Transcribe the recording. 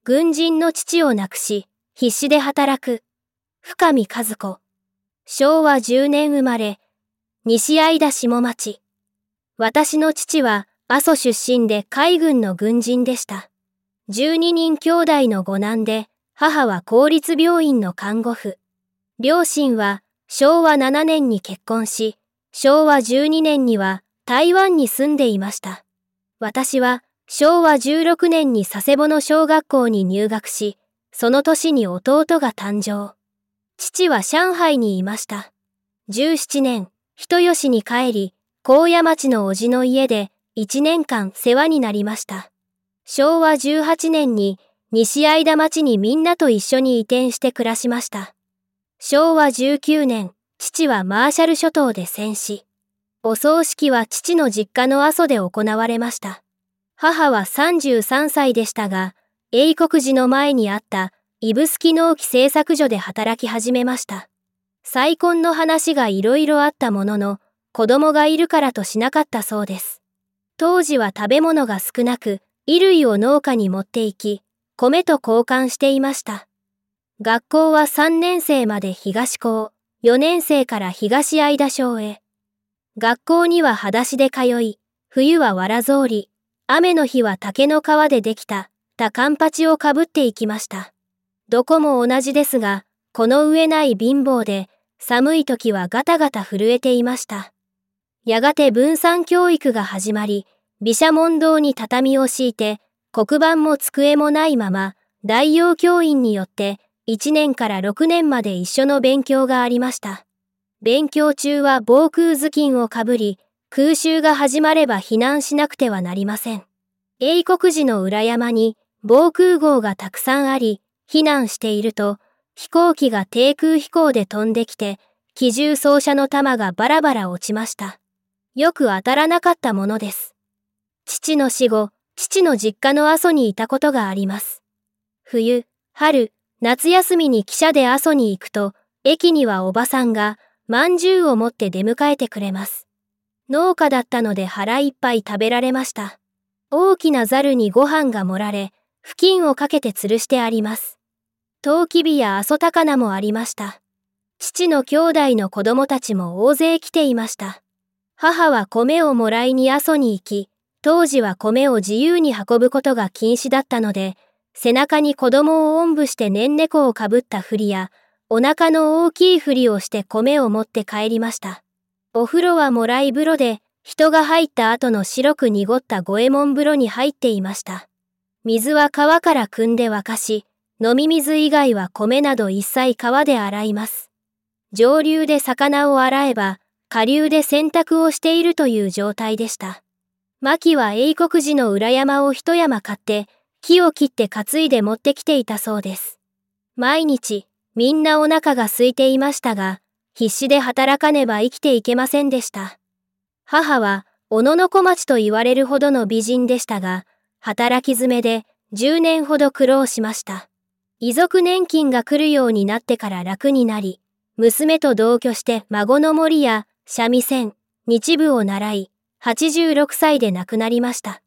軍人の父を亡くし、必死で働く。深見和子。昭和10年生まれ。西相田下町。私の父は阿蘇出身で海軍の軍人でした。12人兄弟の五男で、母は公立病院の看護婦。両親は昭和7年に結婚し、昭和12年には台湾に住んでいました。私は昭和16年に佐世保の小学校に入学し、その年に弟が誕生。父は上海にいました。17年、人吉に帰り、高野町の叔父の家で1年間世話になりました。昭和18年に西相田町にみんなと一緒に移転して暮らしました。昭和19年、父はマーシャル諸島で戦死。お葬式は父の実家の阿蘇で行われました。母は33歳でしたが、英国寺の前にあった指宿農機製作所で働き始めました。再婚の話がいろいろあったものの、子供がいるからとしなかったそうです。当時は食べ物が少なく、衣類を農家に持って行き、米と交換していました。学校は3年生まで東高、4年生から東相田小へ。学校には裸足で通い、冬はわら草履、雨の日は竹の皮でできたカンパチをかぶっていきました。どこも同じですが、この上ない貧乏で、寒い時はガタガタ震えていました。やがて分散教育が始まり、毘沙門堂に畳を敷いて、黒板も机もないまま、代用教員によって、1年から6年まで一緒の勉強がありました。勉強中は防空頭巾をかぶり、空襲が始まれば避難しなくてはなりません。英国寺の裏山に防空壕がたくさんあり、避難していると、飛行機が低空飛行で飛んできて、機銃掃射の弾がバラバラ落ちました。よく当たらなかったものです。父の死後、父の実家の阿蘇にいたことがあります。冬、春、夏休みに汽車で阿蘇に行くと、駅にはおばさんが、饅頭を持って出迎えてくれます。農家だったので腹いっぱい食べられました。大きなザルにご飯が盛られ、布巾をかけて吊るしてあります。トウキビや阿蘇高菜もありました。父の兄弟の子供たちも大勢来ていました。母は米をもらいに阿蘇に行き、当時は米を自由に運ぶことが禁止だったので、背中に子供をおんぶしてねんねこをかぶったふりや、お腹の大きいふりをして米を持って帰りました。お風呂はもらい風呂で、人が入った後の白く濁った五右衛門風呂に入っていました。水は川から汲んで沸かし、飲み水以外は米など一切川で洗います。上流で魚を洗えば、下流で洗濯をしているという状態でした。牧は英国寺の裏山を一山買って、木を切って担いで持ってきていたそうです。毎日、みんなお腹が空いていましたが、必死で働かねば生きていけませんでした。母は、小野の小町と言われるほどの美人でしたが、働き詰めで10年ほど苦労しました。遺族年金が来るようになってから楽になり、娘と同居して孫の森や三味線、日舞を習い、86歳で亡くなりました。